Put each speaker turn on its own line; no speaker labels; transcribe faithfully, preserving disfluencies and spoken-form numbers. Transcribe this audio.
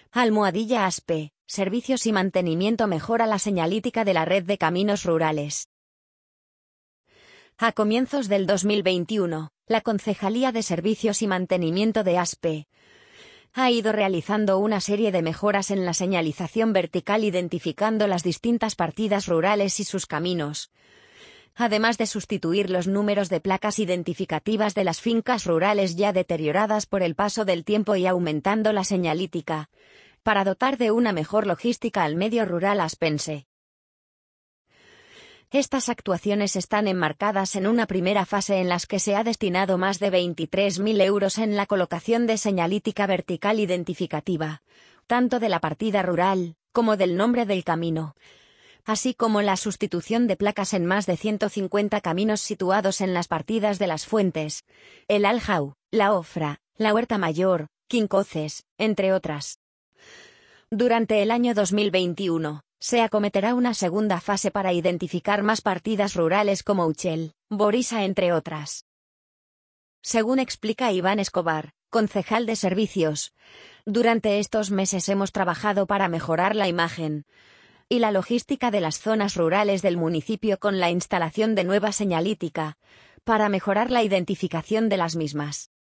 Almohadilla ASPE, Servicios y Mantenimiento mejora la señalítica de la red de caminos rurales. A comienzos del dos mil veintiuno, la Concejalía de Servicios y Mantenimiento de ASPE ha ido realizando una serie de mejoras en la señalización vertical identificando las distintas partidas rurales y sus caminos, además de sustituir los números de placas identificativas de las fincas rurales ya deterioradas por el paso del tiempo y aumentando la señalítica, para dotar de una mejor logística al medio rural aspense. Estas actuaciones están enmarcadas en una primera fase en las que se ha destinado más de veintitrés mil euros en la colocación de señalítica vertical identificativa, tanto de la partida rural, como del nombre del camino, así como la sustitución de placas en más de ciento cincuenta caminos situados en las partidas de Las Fuentes, El Aljau, La Ofra, La Huerta Mayor, Quincoces, entre otras. Durante el año dos mil veintiuno, se acometerá una segunda fase para identificar más partidas rurales como Uchel, Borisa entre otras. Según explica Iván Escobar, concejal de servicios, durante estos meses hemos trabajado para mejorar la imagen y la logística de las zonas rurales del municipio con la instalación de nueva señalítica, para mejorar la identificación de las mismas.